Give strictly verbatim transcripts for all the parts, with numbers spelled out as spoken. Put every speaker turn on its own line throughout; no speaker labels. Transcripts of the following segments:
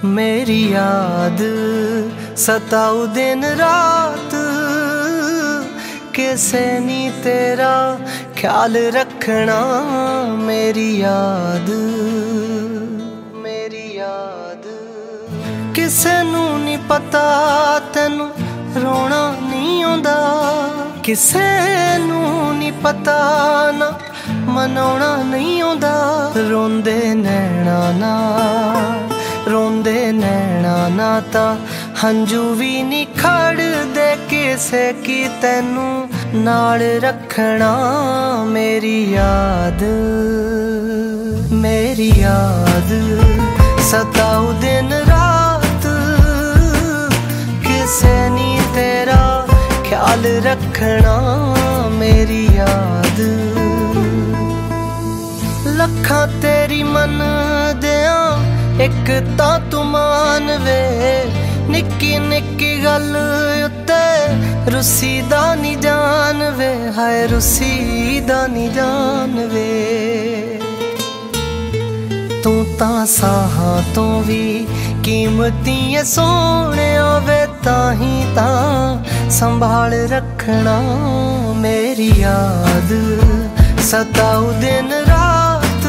मेरी याद सताऊ दिन रात, किसे नी तेरा ख्याल रखना। मेरी याद मेरी याद किसे नू नी पता, तेनू रोना नहीं आउंदा। किसे नू नी पता ना मनाउणा नहीं आउंदा। रोंदे नैना ना रोंदे नैना ना ता हंजू भी नी खड़दे। किसे की तैनू नाल रखना। मेरी याद मेरी याद सताऊ दिन रात, किसे नी तेरा ख्याल रखना। मेरी याद लखां तेरी मन दिया एक ता तू मान वे। निक्की निक्की गल उत्ते रुसी दा नी जान वे। हाय रुसी दा नी जान वे। तू तां साहां तो भी कीमती है सोने वे। ताही तां संभाल रखना। मेरी याद सताऊ दिन रात,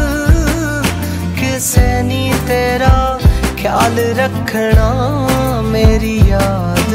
किसे नी तेरा ख्याल रखना। मेरी याद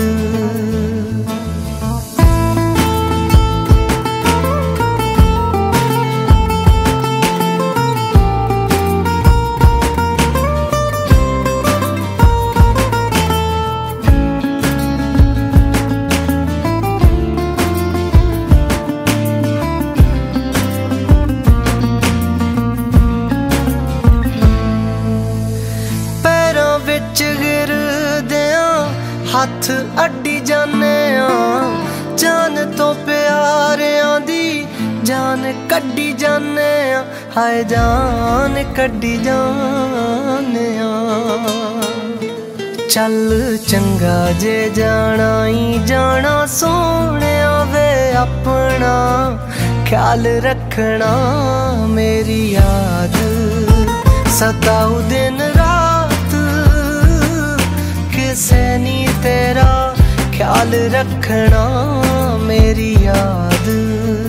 हथ अड्डी जाने आ। जान तो प्यारियां दी जान कड्डी जाने आ। हाय जान कड्डी जाने आ। चल चंगा जे जाना ही जाना सोने वे। अपना ख्याल रखना। मेरी याद सताऊ दिन रात, किसे नी तेरा ख्याल रखना। मेरी याद।